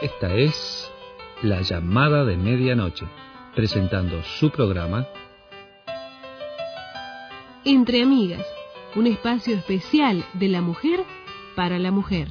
Esta es La Llamada de Medianoche, presentando su programa Entre Amigas, un espacio especial de la mujer para la mujer.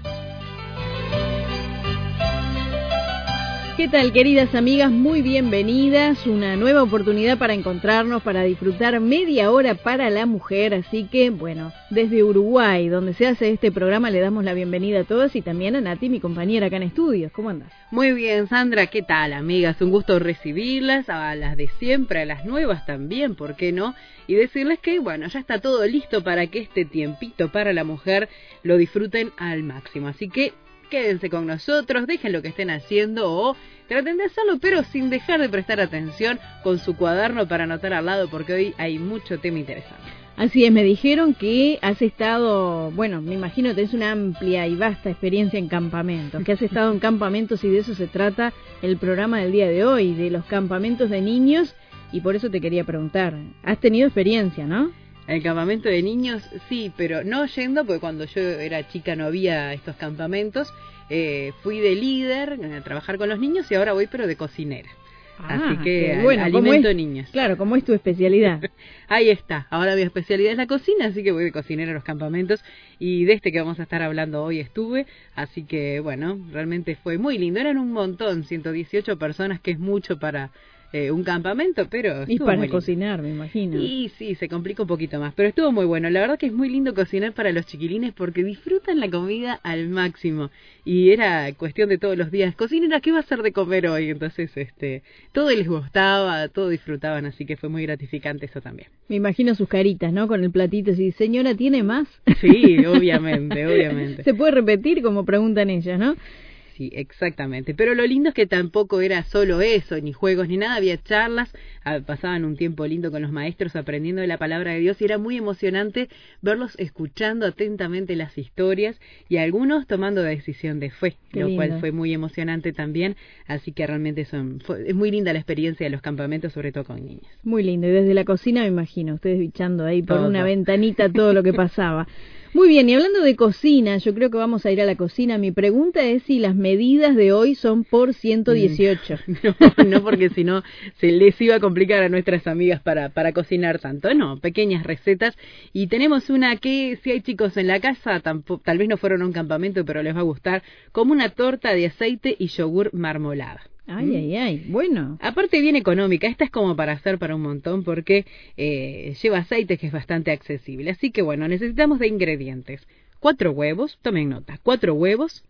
¿Qué tal, queridas amigas? Muy bienvenidas. Una nueva oportunidad para encontrarnos, para disfrutar media hora para la mujer. Así que, bueno, desde Uruguay, donde se hace este programa, le damos la bienvenida a todas y también a Nati, mi compañera acá en estudios. ¿Cómo andás? Muy bien, Sandra. ¿Qué tal, amigas? Un gusto recibirlas, a las de siempre, a las nuevas también, ¿por qué no? Y decirles que, bueno, ya está todo listo para que este tiempito para la mujer lo disfruten al máximo. Así que quédense con nosotros, dejen lo que estén haciendo o traten de hacerlo, pero sin dejar de prestar atención con su cuaderno para anotar al lado, porque hoy hay mucho tema interesante. Así es, me dijeron que has estado, bueno, me imagino que tenés una amplia y vasta experiencia en campamentos, que has estado en campamentos y de eso se trata el programa del día de hoy, de los campamentos de niños, y por eso te quería preguntar, has tenido experiencia, ¿no? El campamento de niños, sí, pero no yendo, porque cuando yo era chica no había estos campamentos. Fui de líder a trabajar con los niños y ahora voy, pero de cocinera. Así que bueno, alimento niños. Claro, como es tu especialidad. Ahí está. Ahora mi especialidad es la cocina, así que voy de cocinera a los campamentos. Y de este que vamos a estar hablando hoy estuve. Así que, bueno, realmente fue muy lindo. Eran un montón, 118 personas, que es mucho para un campamento, pero y para cocinar, me imagino. Y sí, se complica un poquito más, pero estuvo muy bueno. La verdad que es muy lindo cocinar para los chiquilines porque disfrutan la comida al máximo. Y era cuestión de todos los días, cocinera, ¿qué va a hacer de comer hoy? Entonces, todo les gustaba, todo disfrutaban, así que fue muy gratificante eso también. Me imagino sus caritas, ¿no? Con el platito, así, señora, ¿tiene más? Sí, obviamente, obviamente. Se puede repetir como preguntan ellas, ¿no? Sí, exactamente. Pero lo lindo es que tampoco era solo eso, ni juegos, ni nada. Había charlas, pasaban un tiempo lindo con los maestros aprendiendo de la palabra de Dios y era muy emocionante verlos escuchando atentamente las historias y algunos tomando decisión de fe, lo cual fue muy emocionante también. Así que realmente es muy linda la experiencia de los campamentos, sobre todo con niñas. Muy lindo. Y desde la cocina me imagino, ustedes bichando ahí por una ventanita todo lo que pasaba. Muy bien, y hablando de cocina, yo creo que vamos a ir a la cocina. Mi pregunta es si las medidas de hoy son por 118. No, porque si no se les iba a complicar a nuestras amigas para cocinar tanto. No, pequeñas recetas. Y tenemos una que, si hay chicos en la casa, tal vez no fueron a un campamento, pero les va a gustar, como una torta de aceite y yogur marmolada. Ay, bueno. Aparte bien económica, esta es como para hacer para un montón porque lleva aceite que es bastante accesible. Así que bueno, necesitamos de ingredientes. 4 huevos, tomen nota, 4 huevos,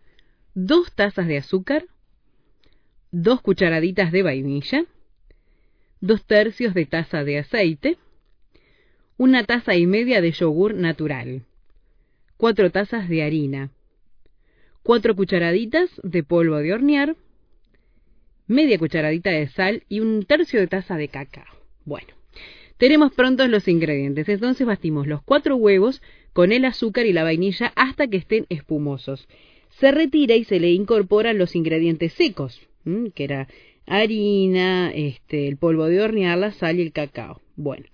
2 tazas de azúcar, 2 cucharaditas de vainilla, 2/3 de taza de aceite, 1 taza y media de yogur natural, 4 tazas de harina, 4 cucharaditas de polvo de hornear, media cucharadita de sal y 1/3 de taza de cacao. Bueno, tenemos prontos los ingredientes. Entonces batimos los 4 huevos con el azúcar y la vainilla hasta que estén espumosos. Se retira y se le incorporan los ingredientes secos, que era harina, el polvo de hornear, la sal y el cacao. Bueno,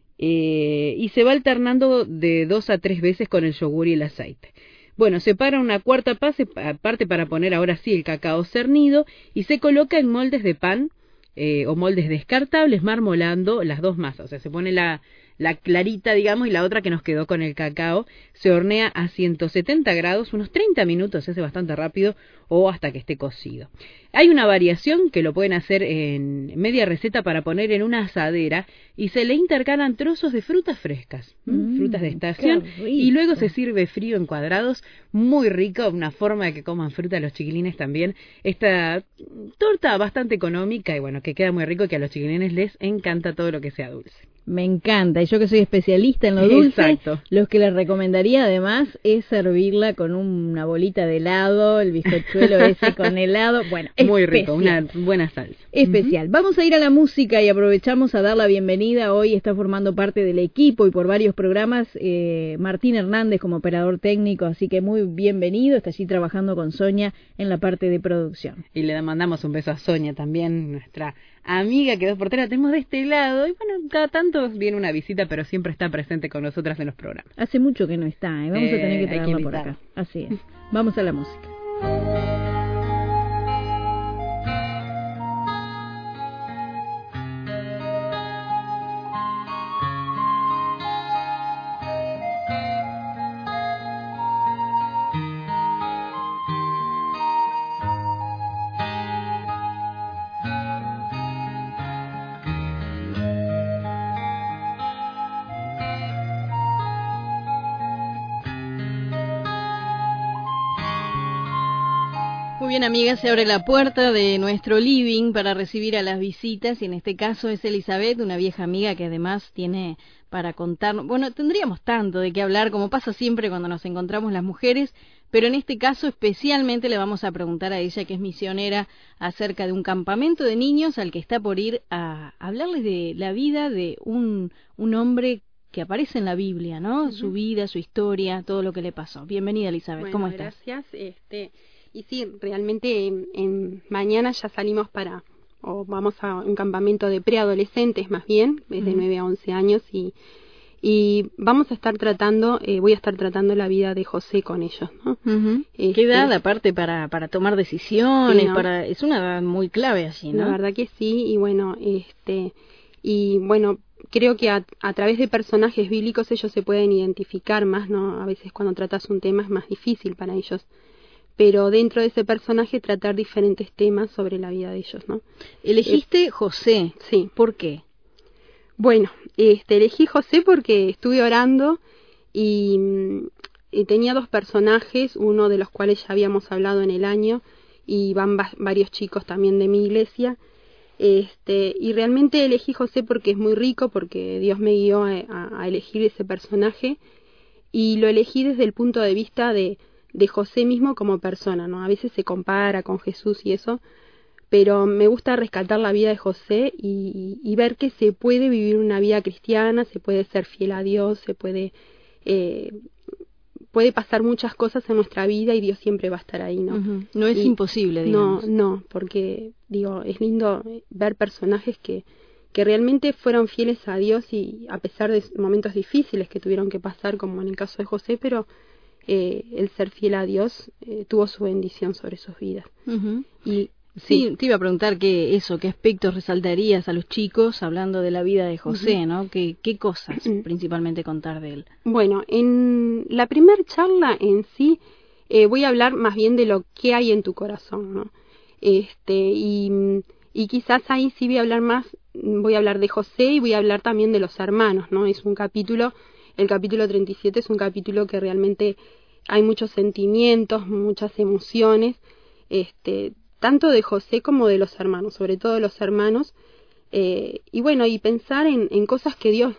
y se va alternando de 2 a 3 veces con el yogur y el aceite. Bueno, separa una cuarta parte para poner ahora sí el cacao cernido y se coloca en moldes de pan o moldes descartables marmolando las dos masas. O sea, se pone la clarita, digamos, y la otra que nos quedó con el cacao. Se hornea a 170 grados, unos 30 minutos, se hace bastante rápido, o hasta que esté cocido. Hay una variación que lo pueden hacer en media receta para poner en una asadera y se le intercalan trozos de frutas frescas, frutas de estación, y luego se sirve frío en cuadrados, muy rico, una forma de que coman fruta los chiquilines también. Esta torta bastante económica y bueno, que queda muy rico y que a los chiquilines les encanta todo lo que sea dulce. Me encanta, y yo que soy especialista en lo dulce, exacto, lo que les recomendaría además es servirla con una bolita de helado, el bizcochuelo ese con helado, bueno, muy especial. Rico, una buena salsa. Especial. Vamos a ir a la música y aprovechamos a dar la bienvenida. Hoy está formando parte del equipo y por varios programas Martín Hernández como operador técnico, así que muy bienvenido, está allí trabajando con Sonia en la parte de producción. Y le mandamos un beso a Sonia también, nuestra amiga que 2x3 la tenemos de este lado, y bueno, cada tanto viene una visita, pero siempre está presente con nosotras en los programas. Hace mucho que no está, vamos a tener que traerla por acá. Así es. Vamos a la música. Muy bien, amigas, se abre la puerta de nuestro living para recibir a las visitas y en este caso es Elizabeth, una vieja amiga que además tiene para contarnos, bueno, tendríamos tanto de qué hablar como pasa siempre cuando nos encontramos las mujeres, pero en este caso especialmente le vamos a preguntar a ella, que es misionera, acerca de un campamento de niños al que está por ir a hablarles de la vida de un hombre que aparece en la Biblia, ¿no? Uh-huh. Su vida, su historia, todo lo que le pasó. Bienvenida, Elizabeth, bueno, ¿cómo estás? Gracias, y sí, realmente en mañana ya salimos vamos a un campamento de preadolescentes más bien, desde 9 a 11 años y vamos a estar voy a estar tratando la vida de José con ellos, ¿no? Uh-huh. ¿Qué edad aparte para tomar decisiones? Sí, ¿no? Es una edad muy clave allí, ¿no? La verdad que sí, y bueno, creo que a través de personajes bíblicos ellos se pueden identificar más, ¿no? A veces cuando tratas un tema es más difícil para ellos, pero dentro de ese personaje tratar diferentes temas sobre la vida de ellos, ¿no? Elegiste José. Sí. ¿Por qué? Bueno, elegí José porque estuve orando y tenía dos personajes, uno de los cuales ya habíamos hablado en el año, y van varios chicos también de mi iglesia, y realmente elegí José porque es muy rico, porque Dios me guió a elegir ese personaje, y lo elegí desde el punto de vista de José mismo como persona, ¿no? A veces se compara con Jesús y eso, pero me gusta rescatar la vida de José y ver que se puede vivir una vida cristiana, se puede ser fiel a Dios, se puede pasar muchas cosas en nuestra vida y Dios siempre va a estar ahí, ¿no? Uh-huh. No es imposible, digamos. No, porque es lindo ver personajes que realmente fueron fieles a Dios y a pesar de momentos difíciles que tuvieron que pasar, como en el caso de José, pero el ser fiel a Dios tuvo su bendición sobre sus vidas. Uh-huh. Y sí, te iba a preguntar qué aspectos resaltarías a los chicos hablando de la vida de José, uh-huh, ¿no? ¿Qué cosas principalmente contar de él? Bueno, en la primera charla en sí voy a hablar más bien de lo que hay en tu corazón, ¿no? Y quizás ahí sí voy a hablar de José y voy a hablar también de los hermanos, ¿no? Es un capítulo, el capítulo 37 es un capítulo que realmente hay muchos sentimientos, muchas emociones, tanto de José como de los hermanos, sobre todo de los hermanos, y bueno, y pensar en cosas que Dios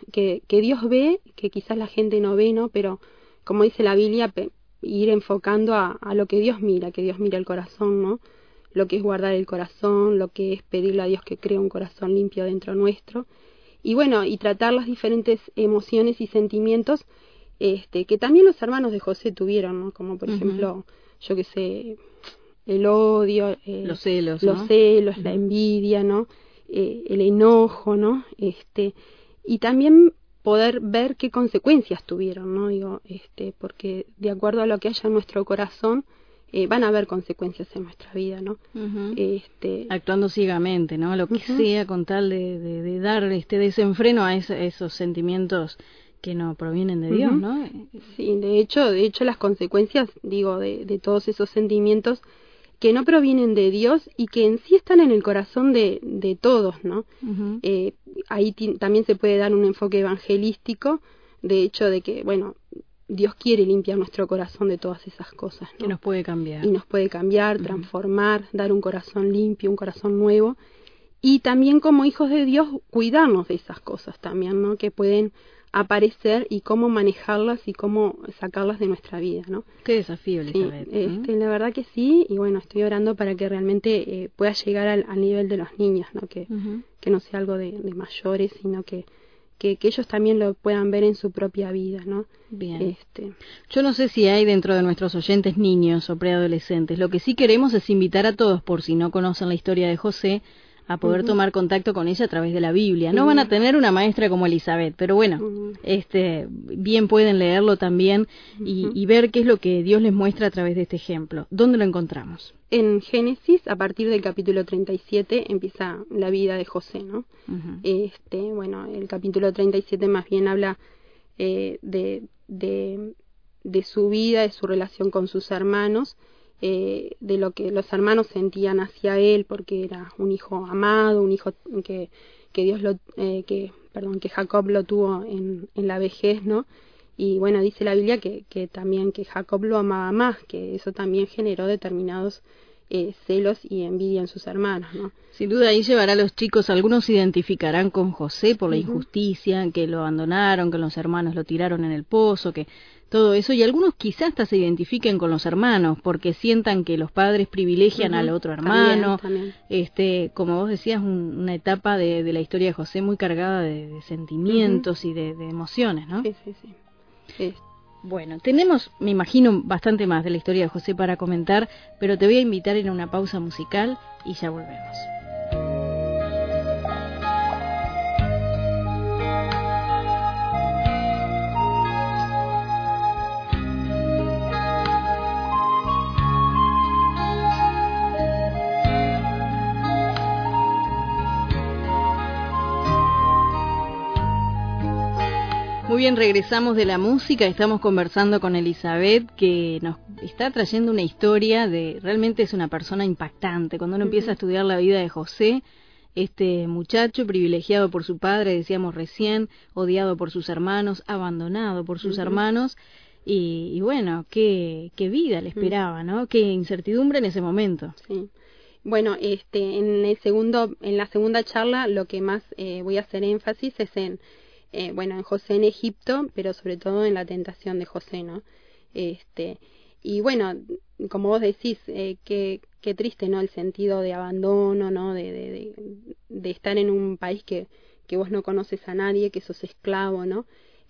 ve, que quizás la gente no ve, ¿no? Pero como dice la Biblia, ir enfocando a lo que Dios mira el corazón, ¿no? Lo que es guardar el corazón, lo que es pedirle a Dios que cree un corazón limpio dentro nuestro, y bueno, y tratar las diferentes emociones y sentimientos que también los hermanos de José tuvieron, ¿no? Como por uh-huh, ejemplo, yo que sé, el odio, los celos, ¿no? La envidia, ¿no? El enojo, ¿no? Y también poder ver qué consecuencias tuvieron, ¿no? Porque de acuerdo a lo que haya en nuestro corazón, van a haber consecuencias en nuestra vida, ¿no? Uh-huh. Actuando ciegamente, ¿no? Lo que uh-huh, sea con tal de dar desenfreno a esos sentimientos que no provienen de Dios, uh-huh, ¿no? Sí, de hecho las consecuencias, de todos esos sentimientos que no provienen de Dios y que en sí están en el corazón de todos, ¿no? Uh-huh. Ahí también se puede dar un enfoque evangelístico, de hecho de que, bueno, Dios quiere limpiar nuestro corazón de todas esas cosas, ¿no? Que nos puede cambiar. Y nos puede cambiar, uh-huh, transformar, dar un corazón limpio, un corazón nuevo. Y también como hijos de Dios, cuidarnos de esas cosas también, ¿no? Que pueden aparecer y cómo manejarlas y cómo sacarlas de nuestra vida, ¿no? Qué desafío, Elizabeth. Sí, la verdad que sí, y bueno, estoy orando para que realmente pueda llegar al nivel de los niños, ¿no? Uh-huh, que no sea algo de mayores, sino que ellos también lo puedan ver en su propia vida, ¿no? Bien. Yo no sé si hay dentro de nuestros oyentes niños o preadolescentes. Lo que sí queremos es invitar a todos, por si no conocen la historia de José, a poder uh-huh, tomar contacto con ella a través de la Biblia. No uh-huh, van a tener una maestra como Elizabeth, pero bueno, uh-huh, bien pueden leerlo también y ver qué es lo que Dios les muestra a través de este ejemplo. ¿Dónde lo encontramos? En Génesis, a partir del capítulo 37, empieza la vida de José, ¿no? Uh-huh. Bueno, el capítulo 37 más bien habla de su vida, de su relación con sus hermanos, de lo que los hermanos sentían hacia él, porque era un hijo amado, un hijo que Dios que Jacob lo tuvo en la vejez, ¿no? Y bueno, dice la Biblia que también que Jacob lo amaba más, que eso también generó determinados celos y envidia en sus hermanos, ¿no? Sin duda ahí llevará a los chicos, algunos se identificarán con José por la injusticia, que lo abandonaron, que los hermanos lo tiraron en el pozo, que todo eso, y algunos quizás hasta se identifiquen con los hermanos, porque sientan que los padres privilegian al otro hermano. También. Como vos decías, una etapa de la historia de José muy cargada de sentimientos y de emociones, ¿no? Sí. Bueno, tenemos, me imagino, bastante más de la historia de José para comentar, pero te voy a invitar a ir a una pausa musical y ya volvemos. Muy bien, regresamos de la música, estamos conversando con Elizabeth, que nos está trayendo una historia realmente es una persona impactante. Cuando uno empieza a estudiar la vida de José, este muchacho privilegiado por su padre, decíamos recién, odiado por sus hermanos, abandonado por sus hermanos, y bueno, qué vida le esperaba, ¿no? Qué incertidumbre en ese momento. Sí. Bueno, en la segunda charla, lo que más voy a hacer énfasis es en José en Egipto, pero sobre todo en la tentación de José, ¿no? Y bueno, como vos decís, qué triste, ¿no? El sentido de abandono, ¿no? De estar en un país que vos no conoces a nadie, que sos esclavo, ¿no?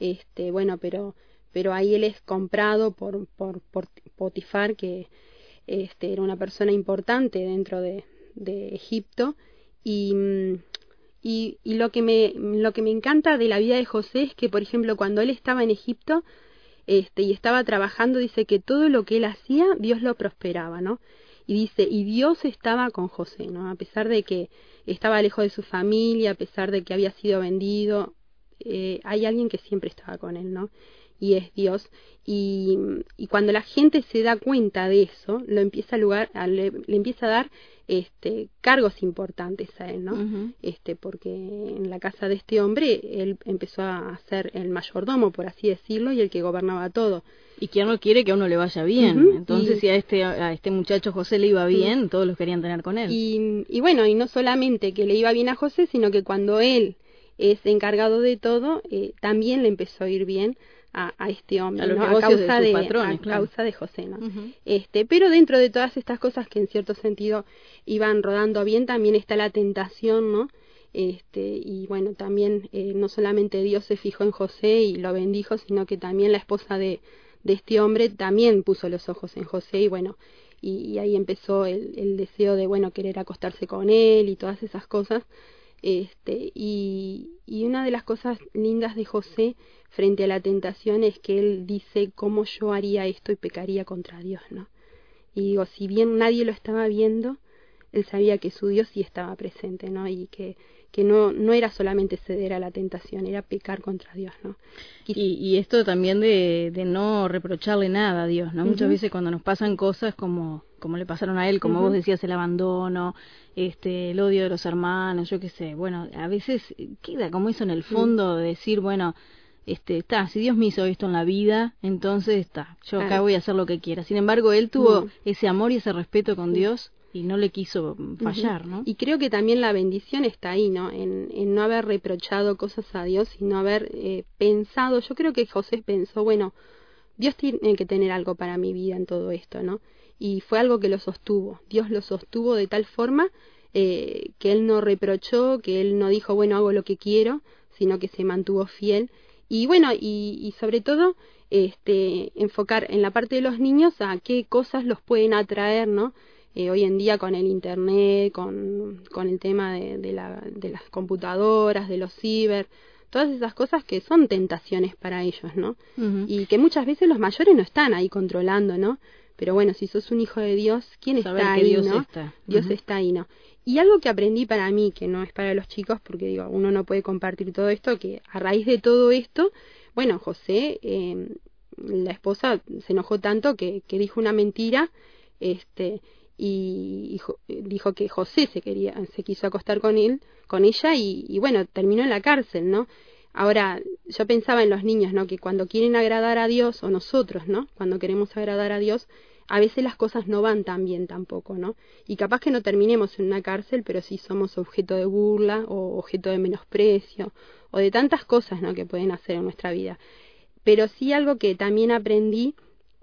Pero ahí él es comprado por Potifar, que era una persona importante dentro de Egipto, y lo que me encanta de la vida de José es que, por ejemplo, cuando él estaba en Egipto y estaba trabajando, dice que todo lo que él hacía, Dios lo prosperaba, ¿no? Y dice, y Dios estaba con José, ¿no? A pesar de que estaba lejos de su familia, a pesar de que había sido vendido, hay alguien que siempre estaba con él, ¿no? Y es Dios. Y cuando la gente se da cuenta de eso, le empieza a dar cargos importantes a él, ¿no? Porque en la casa de este hombre él empezó a ser el mayordomo, por así decirlo, y el que gobernaba todo. Y quién no quiere que a uno le vaya bien. Entonces, si a este muchacho José le iba bien, todos los querían tener con él. Y bueno, y no solamente que le iba bien a José, sino que cuando él es encargado de todo, también le empezó a ir bien a este hombre, ¿no? A causa de José, ¿no? Pero dentro de todas estas cosas que en cierto sentido iban rodando bien, también está la tentación, ¿no? Y bueno, también no solamente Dios se fijó en José y lo bendijo, sino que también la esposa de este hombre también puso los ojos en José, y bueno, y ahí empezó el deseo de, bueno, querer acostarse con él y todas esas cosas. Y una de las cosas lindas de José frente a la tentación es que él dice, ¿cómo yo haría esto y pecaría contra Dios, ¿no? Y digo, si bien nadie lo estaba viendo, él sabía que su Dios sí estaba presente, ¿no? Y que no era solamente ceder a la tentación, era pecar contra Dios, ¿no? Y esto también de no reprocharle nada a Dios, ¿no? Muchas veces cuando nos pasan cosas como le pasaron a él, como vos decías, el abandono, el odio de los hermanos, yo qué sé, bueno, a veces queda como eso en el fondo de decir, bueno, si Dios me hizo esto en la vida, entonces yo acá voy a hacer lo que quiera. Sin embargo, él tuvo ese amor y ese respeto con Dios y no le quiso fallar, ¿no? Y creo que también la bendición está ahí, ¿no? En no haber reprochado cosas a Dios y no haber pensado. Yo creo que José pensó, bueno, Dios tiene que tener algo para mi vida en todo esto, ¿no? Y fue algo que lo sostuvo. Dios lo sostuvo de tal forma que él no reprochó, que él no dijo, bueno, hago lo que quiero, sino que se mantuvo fiel. Y bueno, y sobre todo enfocar en la parte de los niños a qué cosas los pueden atraer, ¿no? Hoy en día con el internet, con el tema de las computadoras, de los ciber, todas esas cosas que son tentaciones para ellos, ¿no? Y que muchas veces los mayores no están ahí controlando, ¿no? Pero bueno, si sos un hijo de Dios, ¿quién está ahí, Dios no? Está. Dios está ahí, ¿no? Y algo que aprendí para mí, que no es para los chicos, porque digo, uno no puede compartir todo esto, que a raíz de todo esto, bueno, José, la esposa se enojó tanto que dijo una mentira, y dijo que José se quiso acostar con ella, y bueno, terminó en la cárcel, ¿no? Ahora, yo pensaba en los niños, ¿no? Que cuando quieren agradar a Dios, o nosotros, ¿no? Cuando queremos agradar a Dios, a veces las cosas no van tan bien tampoco, ¿no? Y capaz que no terminemos en una cárcel, pero sí somos objeto de burla o objeto de menosprecio o de tantas cosas, ¿no?, que pueden hacer en nuestra vida. Pero sí algo que también aprendí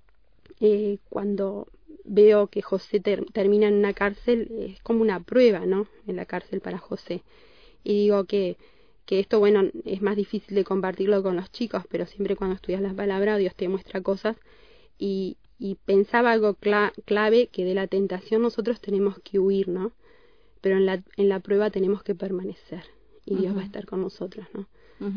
cuando veo que José termina en una cárcel, es como una prueba, ¿no?, en la cárcel para José. Y digo que esto, bueno, es más difícil de compartirlo con los chicos, pero siempre cuando estudias la palabra, Dios te muestra cosas. Y pensaba algo clave, que de la tentación nosotros tenemos que huir, ¿no? Pero en la prueba tenemos que permanecer y Dios va a estar con nosotros, ¿no?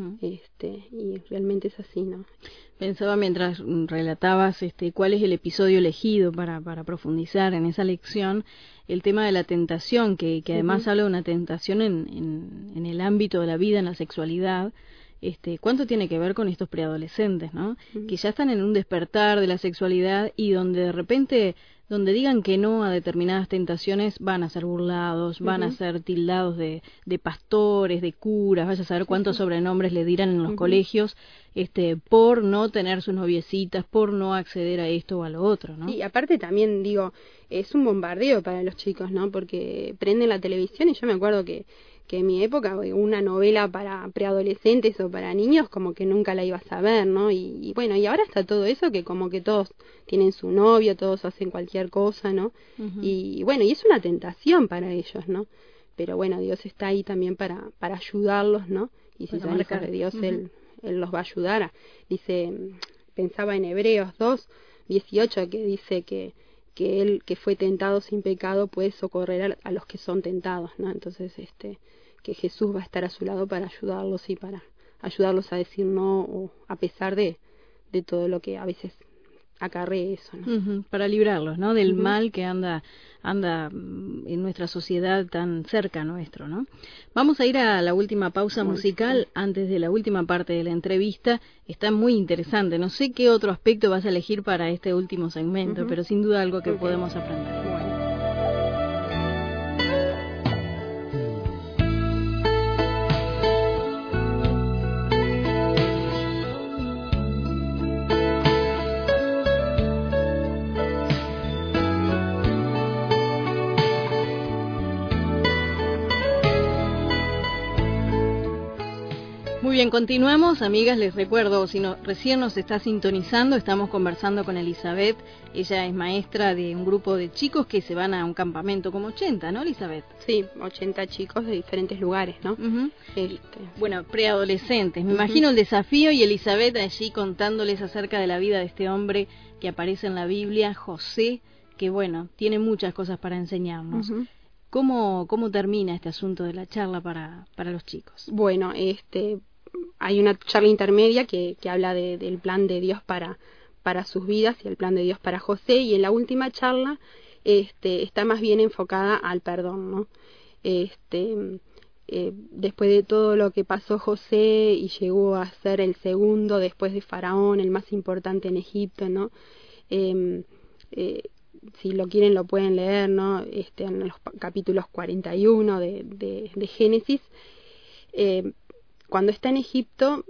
Y realmente es así, ¿no? Pensaba mientras relatabas cuál es el episodio elegido para profundizar en esa lección, el tema de la tentación, que además habla de una tentación en el ámbito de la vida, en la sexualidad. ¿Cuánto tiene que ver con estos preadolescentes, ¿no? Que ya están en un despertar de la sexualidad y donde de repente, donde digan que no a determinadas tentaciones, van a ser burlados, van a ser tildados de pastores, de curas, vaya a saber cuántos sobrenombres le dirán en los colegios, por no tener sus noviecitas, por no acceder a esto o a lo otro, ¿no? Sí, aparte también, digo, es un bombardeo para los chicos, ¿no? Porque prenden la televisión y yo me acuerdo que en mi época una novela para preadolescentes o para niños como que nunca la ibas a ver, ¿no? Y bueno, y ahora está todo eso, que como que todos tienen su novio, todos hacen cualquier cosa, ¿no? Y bueno, y es una tentación para ellos, ¿no? Pero bueno, Dios está ahí también para ayudarlos, ¿no? Y si son hijos de Dios, Él los va a ayudar. Dice, pensaba en Hebreos 2:18, que dice que Él que fue tentado sin pecado puede socorrer a los que son tentados, ¿no? Entonces, que Jesús va a estar a su lado para ayudarlos y para ayudarlos a decir no, o a pesar de todo lo que a veces acarree eso, ¿no? Para librarlos, ¿no?, del mal que anda en nuestra sociedad tan cerca nuestro, ¿no? Vamos a ir a la última pausa musical antes de la última parte de la entrevista. Está muy interesante. No sé qué otro aspecto vas a elegir para este último segmento, pero sin duda algo que podemos aprender. Muy bien, continuamos, amigas. Les recuerdo, si recién nos está sintonizando, estamos conversando con Elizabeth. Ella es maestra de un grupo de chicos que se van a un campamento, como 80, ¿no, Elizabeth? Sí, 80 chicos de diferentes lugares, ¿no? Bueno, preadolescentes. Me imagino el desafío, y Elizabeth allí contándoles acerca de la vida de este hombre que aparece en la Biblia, José, que bueno, tiene muchas cosas para enseñarnos. ¿Cómo termina este asunto de la charla para los chicos? Bueno, hay una charla intermedia que habla del plan de Dios para sus vidas y el plan de Dios para José, y en la última charla está más bien enfocada al perdón, ¿no? Después de todo lo que pasó José y llegó a ser el segundo después de Faraón, el más importante en Egipto, ¿no? Si lo quieren lo pueden leer, ¿no? En los capítulos 41 de Génesis. Cuando está en Egipto,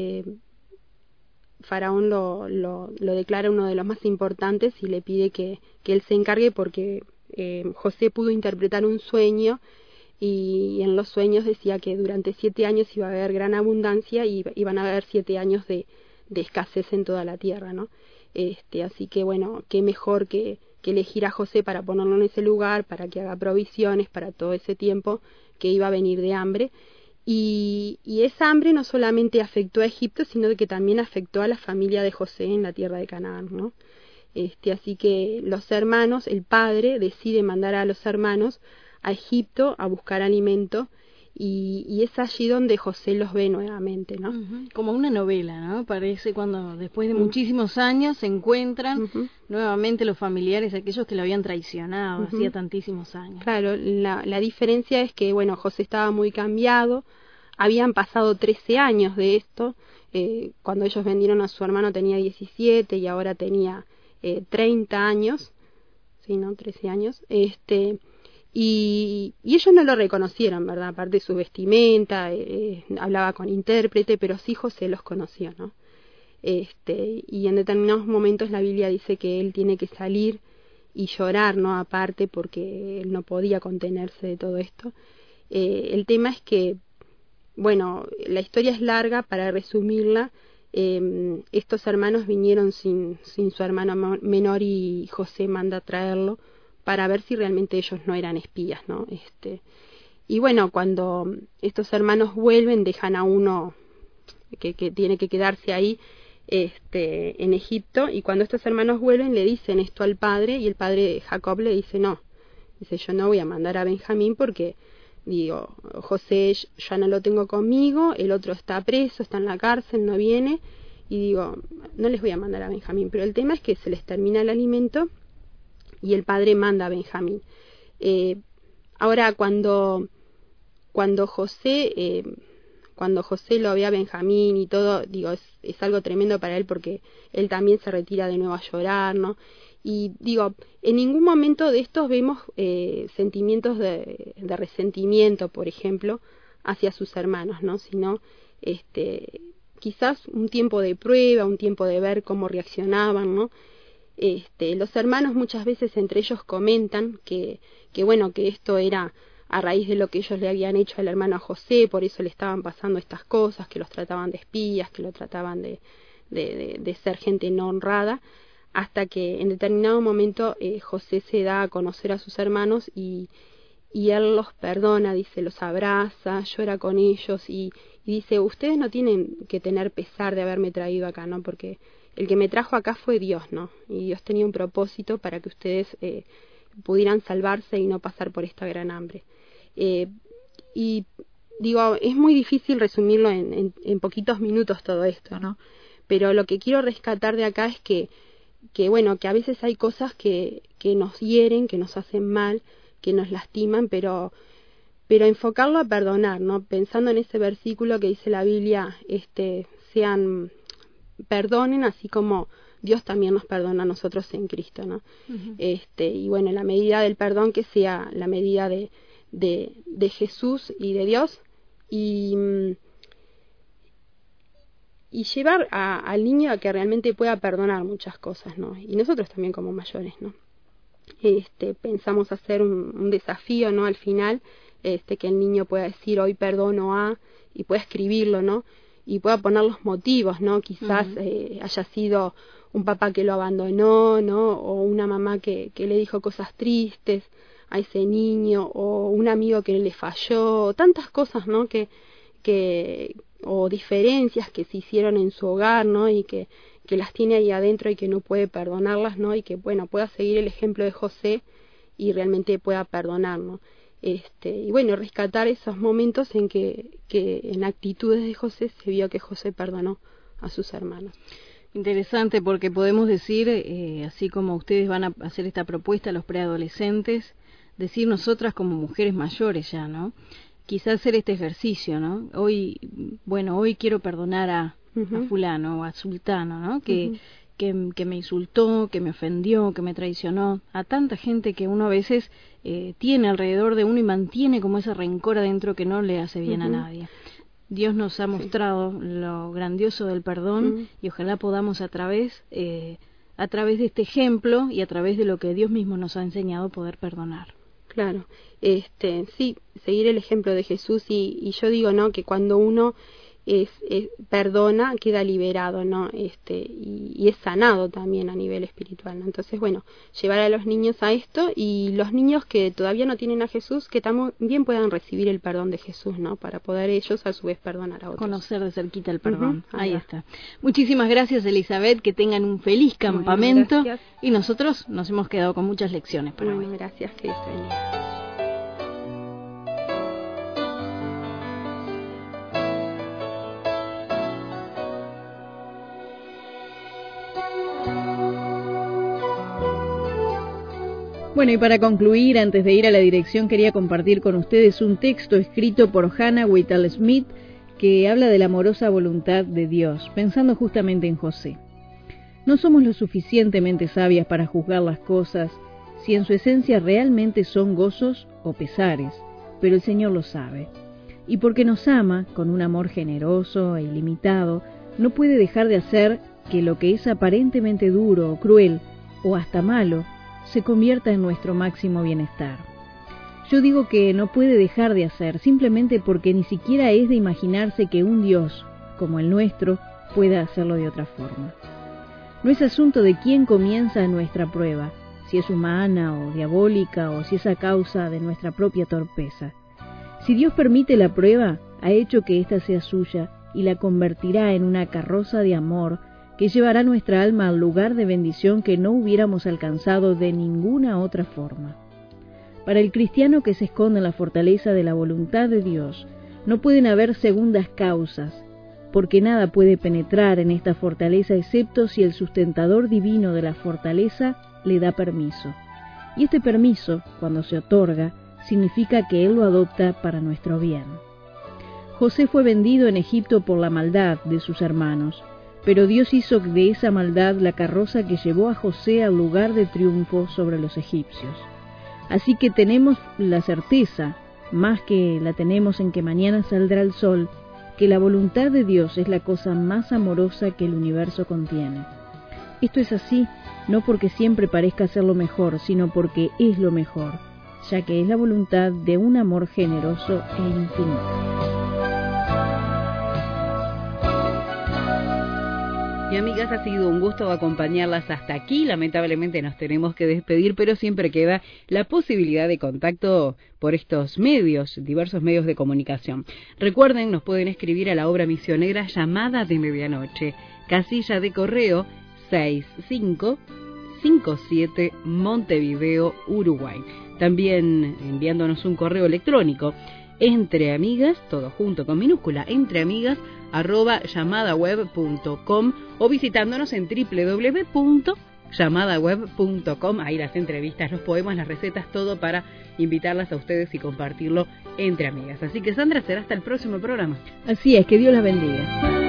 Faraón lo declara uno de los más importantes y le pide que él se encargue, porque José pudo interpretar un sueño, y en los sueños decía que durante 7 años iba a haber gran abundancia y iban a haber 7 años de escasez en toda la tierra, ¿no? Así que bueno, qué mejor que elegir a José para ponerlo en ese lugar, para que haga provisiones para todo ese tiempo que iba a venir de hambre. Y esa hambre no solamente afectó a Egipto, sino que también afectó a la familia de José en la tierra de Canaán, ¿no? Así que los hermanos, el padre decide mandar a los hermanos a Egipto a buscar alimento, y es allí donde José los ve nuevamente, ¿no? Como una novela, ¿no? Parece cuando después de muchísimos años se encuentran nuevamente los familiares, aquellos que lo habían traicionado hacía tantísimos años. Claro, la diferencia es que, bueno, José estaba muy cambiado, habían pasado 13 años de esto, cuando ellos vendieron a su hermano tenía 17 y ahora tenía 30 años, sí, ¿no? 13 años, y ellos no lo reconocieron, ¿verdad? Aparte de su vestimenta, hablaba con intérprete, pero sí José los conoció, ¿no? Y en determinados momentos la Biblia dice que él tiene que salir llorar, ¿no? Aparte, porque él no podía contenerse de todo esto. El tema es que, bueno, la historia es larga, para resumirla. Estos hermanos vinieron sin su hermano menor y José manda a traerlo para ver si realmente ellos no eran espías, ¿no? Y bueno, cuando estos hermanos vuelven, dejan a uno que tiene que quedarse ahí en Egipto, y cuando estos hermanos vuelven le dicen esto al padre, y el padre Jacob le dice no, dice yo no voy a mandar a Benjamín porque digo, José ya no lo tengo conmigo, el otro está preso, está en la cárcel, no viene, y digo, no les voy a mandar a Benjamín, pero el tema es que se les termina el alimento y el padre manda a Benjamín. Ahora cuando José lo ve a Benjamín y todo, digo, es algo tremendo para él porque él también se retira de nuevo a llorar, ¿no? Y digo, en ningún momento de estos vemos sentimientos de resentimiento, por ejemplo, hacia sus hermanos, ¿no? Sino quizás un tiempo de prueba, un tiempo de ver cómo reaccionaban, ¿no? Los hermanos muchas veces entre ellos comentan que bueno, que esto era a raíz de lo que ellos le habían hecho al hermano José, por eso le estaban pasando estas cosas, que los trataban de espías, que lo trataban de ser gente no honrada, hasta que en determinado momento José se da a conocer a sus hermanos y él los perdona, dice, los abraza, llora con ellos y dice, ustedes no tienen que tener pesar de haberme traído acá, ¿no? Porque el que me trajo acá fue Dios, ¿no? Y Dios tenía un propósito para que ustedes pudieran salvarse y no pasar por esta gran hambre. Y digo, es muy difícil resumirlo en poquitos minutos todo esto, ¿no? Pero lo que quiero rescatar de acá es que bueno, que a veces hay cosas que nos hieren, que nos hacen mal, que nos lastiman, pero enfocarlo a perdonar, ¿no? Pensando en ese versículo que dice la Biblia, perdonen así como Dios también nos perdona a nosotros en Cristo, ¿no? Uh-huh. Y bueno, la medida del perdón que sea la medida de Jesús y de Dios, y llevar al niño a que realmente pueda perdonar muchas cosas, ¿no? Y nosotros también como mayores, ¿no? Pensamos hacer un desafío, ¿no? Al final, que el niño pueda decir hoy perdono a, y pueda escribirlo, ¿no? Y pueda poner los motivos, ¿no? Quizás uh-huh. Haya sido un papá que lo abandonó, ¿no? O una mamá que le dijo cosas tristes a ese niño, o un amigo que le falló, tantas cosas, ¿no? O diferencias que se hicieron en su hogar, ¿no? Y que las tiene ahí adentro y que no puede perdonarlas, ¿no? Y que, bueno, pueda seguir el ejemplo de José y realmente pueda perdonar, ¿no? Y bueno, rescatar esos momentos en que en actitudes de José se vio que José perdonó a sus hermanos. Interesante, porque podemos decir, así como ustedes van a hacer esta propuesta a los preadolescentes, decir nosotras como mujeres mayores ya, ¿no? Quizás hacer este ejercicio, ¿no? Hoy quiero perdonar a fulano o a sultano, ¿no? Que me insultó, que me ofendió, que me traicionó, a tanta gente que uno a veces tiene alrededor de uno y mantiene como ese rencor adentro que no le hace bien a nadie. Dios nos ha mostrado lo grandioso del perdón y ojalá podamos a través de este ejemplo y a través de lo que Dios mismo nos ha enseñado poder perdonar. Claro, sí, seguir el ejemplo de Jesús y yo digo, ¿no? Que cuando uno perdona, queda liberado, ¿no? Y es sanado también a nivel espiritual, ¿no? Entonces, bueno, llevar a los niños a esto, y los niños que todavía no tienen a Jesús, que también puedan recibir el perdón de Jesús, ¿no? Para poder ellos a su vez perdonar a otros. Conocer de cerquita el perdón. Ahí está. Muchísimas gracias, Elizabeth, que tengan un feliz campamento. Bueno, y nosotros nos hemos quedado con muchas lecciones para hoy. Gracias, que Dios te bendiga. Bueno, y para concluir, antes de ir a la dirección, quería compartir con ustedes un texto escrito por Hannah Whitall Smith que habla de la amorosa voluntad de Dios, pensando justamente en José. No somos lo suficientemente sabias para juzgar las cosas si en su esencia realmente son gozos o pesares, pero el Señor lo sabe. Y porque nos ama con un amor generoso e ilimitado, no puede dejar de hacer que lo que es aparentemente duro o cruel o hasta malo se convierta en nuestro máximo bienestar. Yo digo que no puede dejar de hacer, simplemente porque ni siquiera es de imaginarse que un Dios, como el nuestro, pueda hacerlo de otra forma. No es asunto de quién comienza nuestra prueba, si es humana o diabólica o si es a causa de nuestra propia torpeza. Si Dios permite la prueba, ha hecho que ésta sea suya y la convertirá en una carroza de amor que llevará nuestra alma al lugar de bendición que no hubiéramos alcanzado de ninguna otra forma. Para el cristiano que se esconde en la fortaleza de la voluntad de Dios, no pueden haber segundas causas, porque nada puede penetrar en esta fortaleza excepto si el sustentador divino de la fortaleza le da permiso. Y este permiso, cuando se otorga, significa que Él lo adopta para nuestro bien. José fue vendido en Egipto por la maldad de sus hermanos, pero Dios hizo de esa maldad la carroza que llevó a José al lugar de triunfo sobre los egipcios. Así que tenemos la certeza, más que la tenemos en que mañana saldrá el sol, que la voluntad de Dios es la cosa más amorosa que el universo contiene. Esto es así, no porque siempre parezca ser lo mejor, sino porque es lo mejor, ya que es la voluntad de un amor generoso e infinito. Y amigas, ha sido un gusto acompañarlas hasta aquí. Lamentablemente nos tenemos que despedir, pero siempre queda la posibilidad de contacto por estos medios, diversos medios de comunicación. Recuerden, nos pueden escribir a la obra misionera Llamada de Medianoche, casilla de correo 6557 Montevideo, Uruguay. También enviándonos un correo electrónico, entreamigas, todo junto con minúscula, entreamigas@llamadaweb.com, o visitándonos en www.llamadaweb.com. Ahí las entrevistas, los poemas, las recetas, todo para invitarlas a ustedes y compartirlo entre amigas. Así que Sandra, será hasta el próximo programa. Así es, que Dios las bendiga.